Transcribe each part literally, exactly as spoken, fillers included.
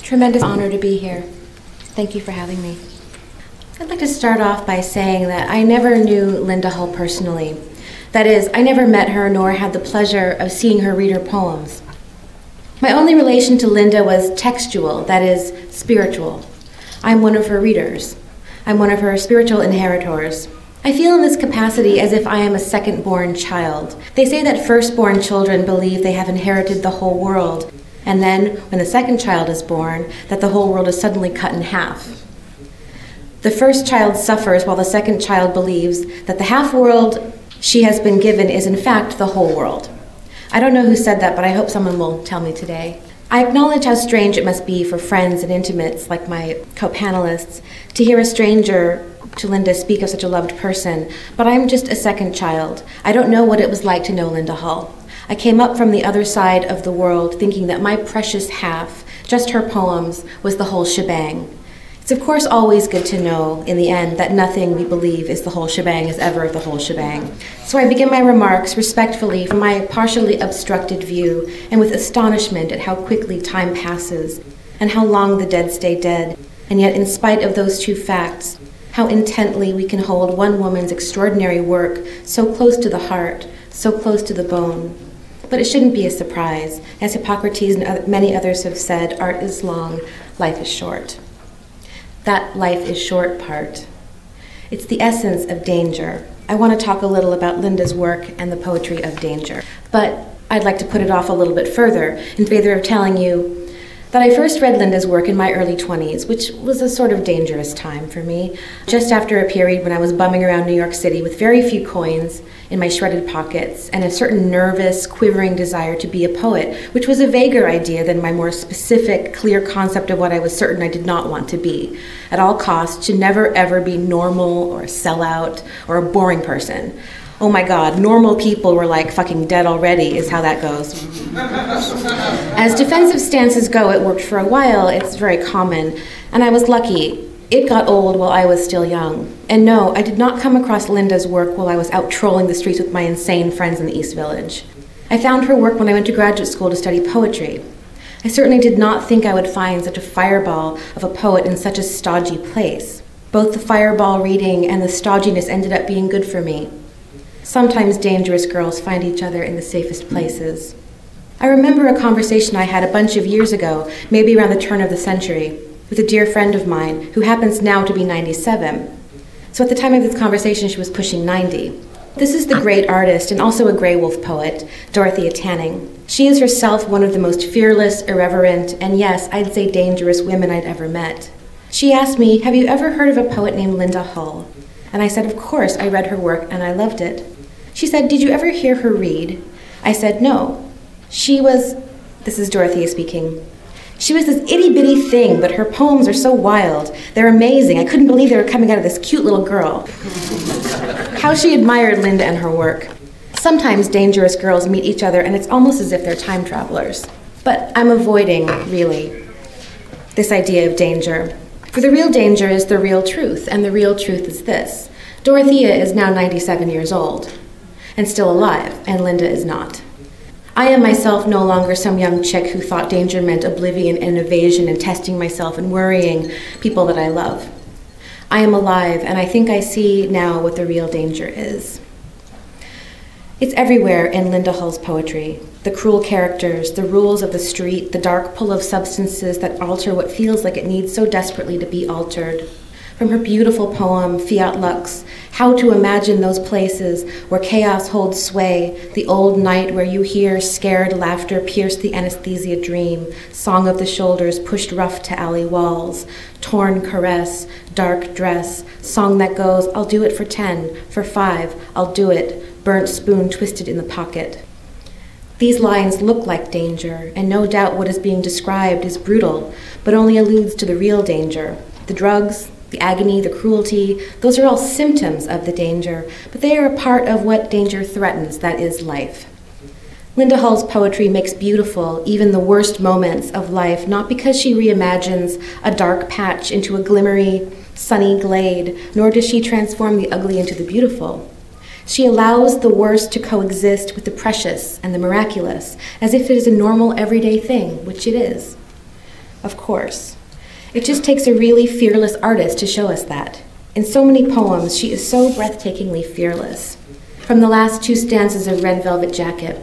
Tremendous honor to be here. Thank you for having me. I'd like to start off by saying that I never knew Linda Hull personally. That is, I never met her nor had the pleasure of seeing her read her poems. My only relation to Linda was textual, that is, spiritual. I'm one of her readers. I'm one of her spiritual inheritors. I feel in this capacity as if I am a second-born child. They say that first-born children believe they have inherited the whole world, and then, when the second child is born, that the whole world is suddenly cut in half. The first child suffers while the second child believes that the half-world she has been given is in fact the whole world. I don't know who said that, but I hope someone will tell me today. I acknowledge how strange it must be for friends and intimates like my co-panelists to hear a stranger to Linda speak of such a loved person, but I'm just a second child. I don't know what it was like to know Linda Hull. I came up from the other side of the world thinking that my precious half, just her poems, was the whole shebang. It's of course always good to know, in the end, that nothing we believe is the whole shebang is ever the whole shebang. So I begin my remarks respectfully from my partially obstructed view and with astonishment at how quickly time passes and how long the dead stay dead, and yet in spite of those two facts, how intently we can hold one woman's extraordinary work so close to the heart, so close to the bone. But it shouldn't be a surprise. As Hippocrates and many others have said, art is long, life is short. That life is short part. It's the essence of danger. I want to talk a little about Linda's work and the poetry of danger. But I'd like to put it off a little bit further in favor of telling you that I first read Linda's work in my early twenties, which was a sort of dangerous time for me, just after a period when I was bumming around New York City with very few coins in my shredded pockets and a certain nervous, quivering desire to be a poet, which was a vaguer idea than my more specific, clear concept of what I was certain I did not want to be. At all costs, to never ever be normal or a sellout or a boring person. Oh my God, normal people were like fucking dead already, is how that goes. As defensive stances go, it worked for a while, it's very common, and I was lucky. It got old while I was still young. And no, I did not come across Linda's work while I was out trolling the streets with my insane friends in the East Village. I found her work when I went to graduate school to study poetry. I certainly did not think I would find such a fireball of a poet in such a stodgy place. Both the fireball reading and the stodginess ended up being good for me. Sometimes dangerous girls find each other in the safest places. I remember a conversation I had a bunch of years ago, maybe around the turn of the century, with a dear friend of mine who happens now to be ninety-seven. So at the time of this conversation, she was pushing ninety. This is the great artist and also a Grey Wolf poet, Dorothea Tanning. She is herself one of the most fearless, irreverent, and yes, I'd say dangerous women I'd ever met. She asked me, "Have you ever heard of a poet named Linda Hull?" And I said, of course, I read her work and I loved it. She said, "Did you ever hear her read?" I said, no. She was, this is Dorothea speaking, she was this itty-bitty thing, but her poems are so wild. They're amazing. I couldn't believe they were coming out of this cute little girl. How she admired Linda and her work. Sometimes dangerous girls meet each other and it's almost as if they're time travelers. But I'm avoiding, really, this idea of danger. For the real danger is the real truth, and the real truth is this. Dorothea is now ninety-seven years old, and still alive, and Linda is not. I am myself no longer some young chick who thought danger meant oblivion and evasion and testing myself and worrying people that I love. I am alive, and I think I see now what the real danger is. It's everywhere in Linda Hull's poetry. The cruel characters, the rules of the street, the dark pull of substances that alter what feels like it needs so desperately to be altered. From her beautiful poem, Fiat Lux, how to imagine those places where chaos holds sway, the old night where you hear scared laughter pierce the anesthesia dream, song of the shoulders pushed rough to alley walls, torn caress, dark dress, song that goes, I'll do it for ten, for five, I'll do it, burnt spoon twisted in the pocket. These lines look like danger, and no doubt what is being described is brutal, but only alludes to the real danger. The drugs, the agony, the cruelty, those are all symptoms of the danger, but they are a part of what danger threatens, that is life. Linda Hull's poetry makes beautiful even the worst moments of life, not because she reimagines a dark patch into a glimmery, sunny glade, nor does she transform the ugly into the beautiful. She allows the worst to coexist with the precious and the miraculous, as if it is a normal, everyday thing, which it is. Of course. It just takes a really fearless artist to show us that. In so many poems, she is so breathtakingly fearless. From the last two stanzas of Red Velvet Jacket.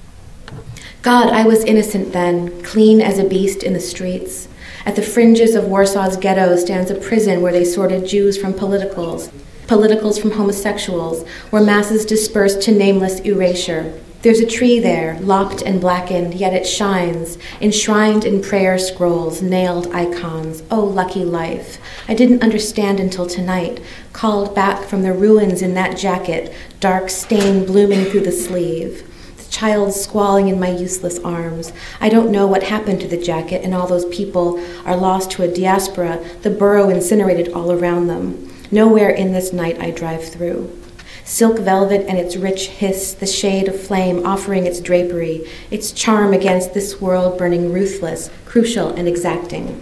God, I was innocent then, clean as a beast in the streets. At the fringes of Warsaw's ghetto stands a prison where they sorted Jews from politicals, politicals from homosexuals, where masses dispersed to nameless erasure. There's a tree there, lopped and blackened, yet it shines, enshrined in prayer scrolls, nailed icons. Oh, lucky life. I didn't understand until tonight, called back from the ruins in that jacket, dark stain blooming through the sleeve. The child squalling in my useless arms. I don't know what happened to the jacket, and all those people are lost to a diaspora, the borough incinerated all around them. Nowhere in this night I drive through. Silk velvet and its rich hiss, the shade of flame offering its drapery, its charm against this world burning ruthless, crucial, and exacting.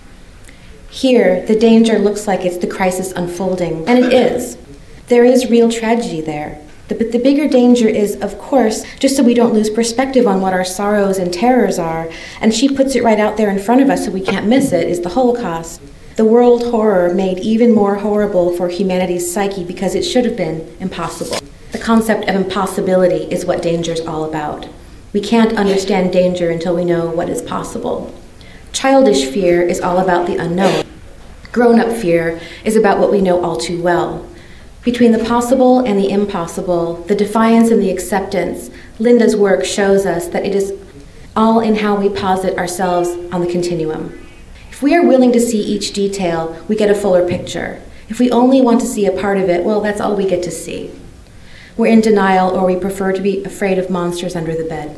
Here, the danger looks like it's the crisis unfolding, and it is. There is real tragedy there. The, but the bigger danger is, of course, just so we don't lose perspective on what our sorrows and terrors are, and she puts it right out there in front of us so we can't miss it, is the Holocaust. The world horror made even more horrible for humanity's psyche because it should have been impossible. The concept of impossibility is what danger is all about. We can't understand danger until we know what is possible. Childish fear is all about the unknown. Grown-up fear is about what we know all too well. Between the possible and the impossible, the defiance and the acceptance, Linda's work shows us that it is all in how we posit ourselves on the continuum. If we are willing to see each detail, we get a fuller picture. If we only want to see a part of it, well, that's all we get to see. We're in denial, or we prefer to be afraid of monsters under the bed.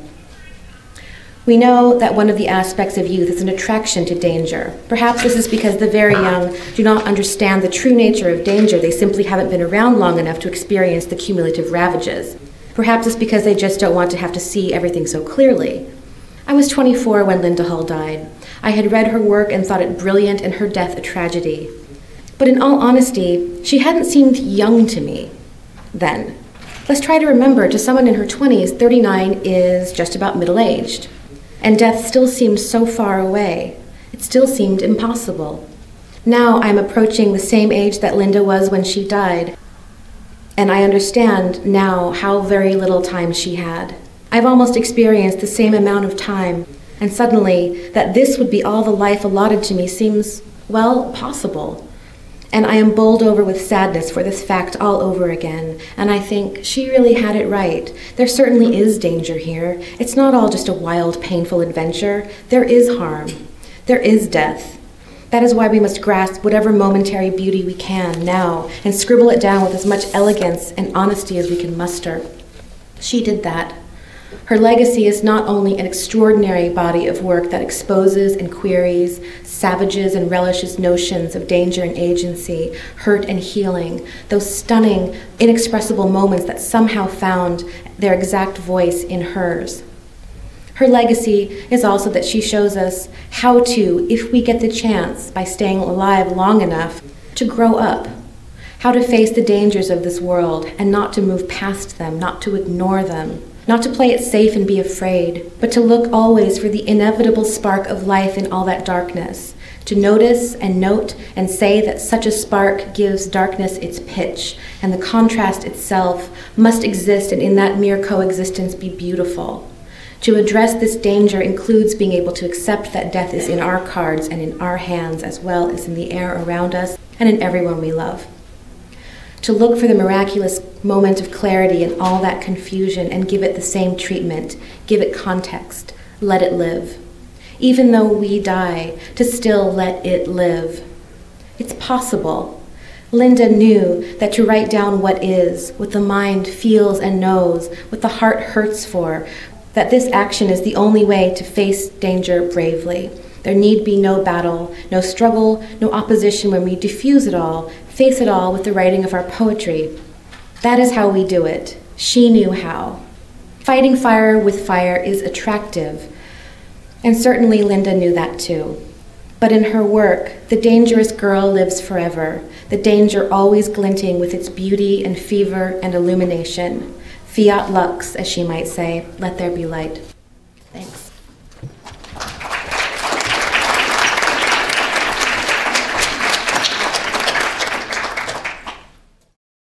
We know that one of the aspects of youth is an attraction to danger. Perhaps this is because the very young do not understand the true nature of danger. They simply haven't been around long enough to experience the cumulative ravages. Perhaps it's because they just don't want to have to see everything so clearly. I was twenty-four when Linda Hull died. I had read her work and thought it brilliant and her death a tragedy. But in all honesty, she hadn't seemed young to me then. Let's try to remember, to someone in her twenties, thirty-nine is just about middle-aged. And death still seemed so far away. It still seemed impossible. Now I'm approaching the same age that Linda was when she died, and I understand now how very little time she had. I've almost experienced the same amount of time, and suddenly that this would be all the life allotted to me seems, well, possible. And I am bowled over with sadness for this fact all over again, and I think she really had it right. There certainly is danger here. It's not all just a wild, painful adventure. There is harm. There is death. That is why we must grasp whatever momentary beauty we can now and scribble it down with as much elegance and honesty as we can muster. She did that. Her legacy is not only an extraordinary body of work that exposes and queries, savages and relishes notions of danger and agency, hurt and healing, those stunning, inexpressible moments that somehow found their exact voice in hers. Her legacy is also that she shows us how to, if we get the chance, by staying alive long enough, to grow up, how to face the dangers of this world and not to move past them, not to ignore them. Not to play it safe and be afraid, but to look always for the inevitable spark of life in all that darkness, to notice and note and say that such a spark gives darkness its pitch, and the contrast itself must exist and in that mere coexistence be beautiful. To address this danger includes being able to accept that death is in our cards and in our hands as well as in the air around us and in everyone we love. To look for the miraculous moment of clarity in all that confusion and give it the same treatment, give it context, let it live. Even though we die, to still let it live. It's possible. Linda knew that to write down what is, what the mind feels and knows, what the heart hurts for, that this action is the only way to face danger bravely. There need be no battle, no struggle, no opposition when we diffuse it all, face it all with the writing of our poetry. That is how we do it. She knew how. Fighting fire with fire is attractive, and certainly Linda knew that too. But in her work, the dangerous girl lives forever, the danger always glinting with its beauty and fever and illumination. Fiat lux, as she might say, let there be light.